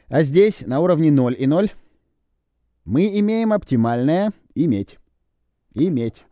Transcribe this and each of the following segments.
А здесь, на уровне 0 и 0, мы имеем оптимальное «иметь». Иметь.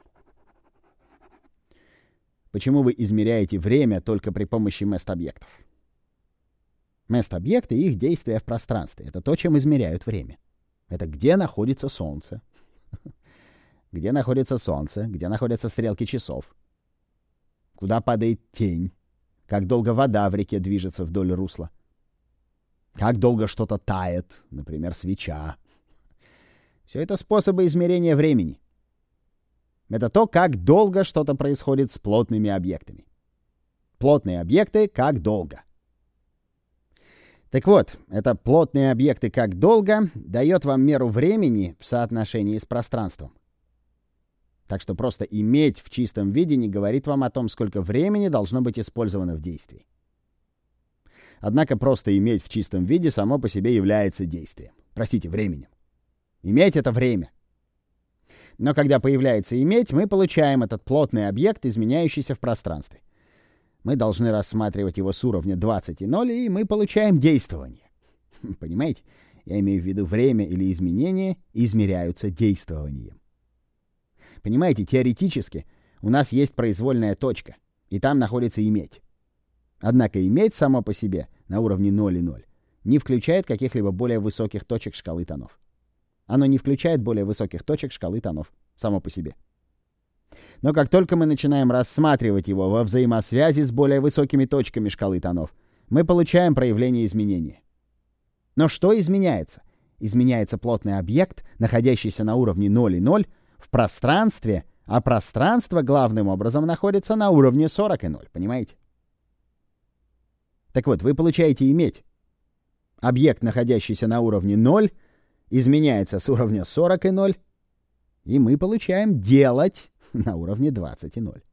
Почему вы измеряете время только при помощи мест-объектов? Мест-объекты и их действия в пространстве — это то, чем измеряют время. Это где находится Солнце. Где находится Солнце, где находятся стрелки часов. Куда падает тень. Как долго вода в реке движется вдоль русла. Как долго что-то тает, например, свеча. Все это способы измерения времени. Это то, как долго что-то происходит с плотными объектами. Плотные объекты — как долго. Так вот, это плотные объекты как долго дает вам меру времени в соотношении с пространством. Так что просто иметь в чистом виде не говорит вам о том, сколько времени должно быть использовано в действии. Однако просто иметь в чистом виде само по себе является действием. Простите, временем. Иметь — это время. Но когда появляется иметь, мы получаем этот плотный объект, изменяющийся в пространстве. Мы должны рассматривать его с уровня 20,0, и мы получаем действование. Понимаете? Я имею в виду время или изменения измеряются действованием. Понимаете, теоретически у нас есть произвольная точка, и там находится иметь. Однако иметь само по себе на уровне 0 и 0 не включает каких-либо более высоких точек шкалы тонов. Оно не включает более высоких точек шкалы тонов само по себе. Но как только мы начинаем рассматривать его во взаимосвязи с более высокими точками шкалы тонов, мы получаем проявление изменения. Но что изменяется? Изменяется плотный объект, находящийся на уровне 0 и 0, в пространстве, а пространство главным образом находится на уровне 40 и 0, понимаете? Так вот, вы получаете иметь. Объект, находящийся на уровне 0, изменяется с уровня 40 и 0, и мы получаем делать на уровне 20 и 0.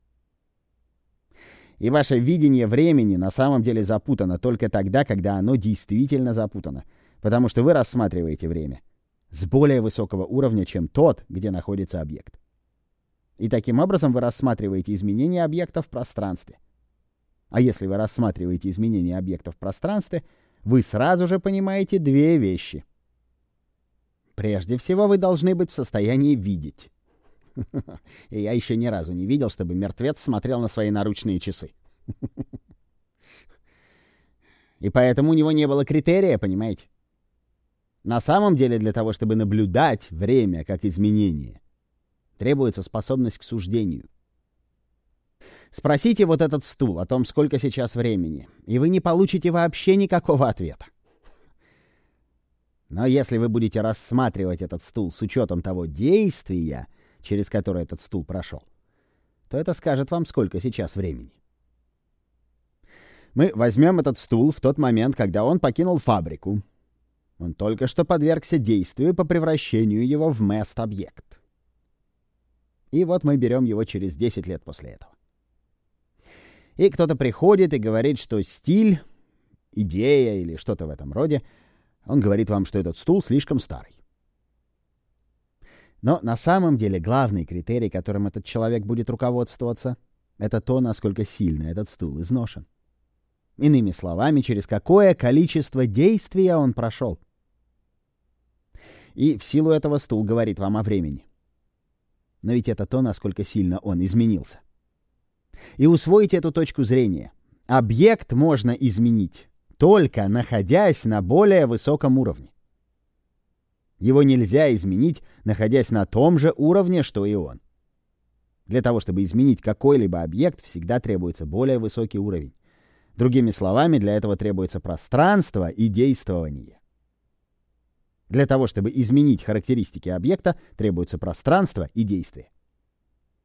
И ваше видение времени на самом деле запутано только тогда, когда оно действительно запутано, потому что вы рассматриваете время с более высокого уровня, чем тот, где находится объект. И таким образом вы рассматриваете изменения объекта в пространстве. А если вы рассматриваете изменения объекта в пространстве, вы сразу же понимаете две вещи. Прежде всего, вы должны быть в состоянии видеть. И я еще ни разу не видел, чтобы мертвец смотрел на свои наручные часы. И поэтому у него не было критерия, понимаете? На самом деле, для того, чтобы наблюдать время как изменение, требуется способность к суждению. Спросите вот этот стул о том, сколько сейчас времени, и вы не получите вообще никакого ответа. Но если вы будете рассматривать этот стул с учетом того действия, через которое этот стул прошел, то это скажет вам, сколько сейчас времени. Мы возьмем этот стул в тот момент, когда он покинул фабрику. Он только что подвергся действию по превращению его в мест-объект. И вот мы берем его через 10 лет после этого. И кто-то приходит и говорит, что стиль, идея или что-то в этом роде, он говорит вам, что этот стул слишком старый. Но на самом деле главный критерий, которым этот человек будет руководствоваться, это то, насколько сильно этот стул изношен. Иными словами, через какое количество действия он прошел. И в силу этого стул говорит вам о времени. Но ведь это то, насколько сильно он изменился. И усвоите эту точку зрения. Объект можно изменить, только находясь на более высоком уровне. Его нельзя изменить, находясь на том же уровне, что и он. Для того, чтобы изменить какой-либо объект, всегда требуется более высокий уровень. Другими словами, для этого требуется пространство и действование. Для того, чтобы изменить характеристики объекта, требуется пространство и действие.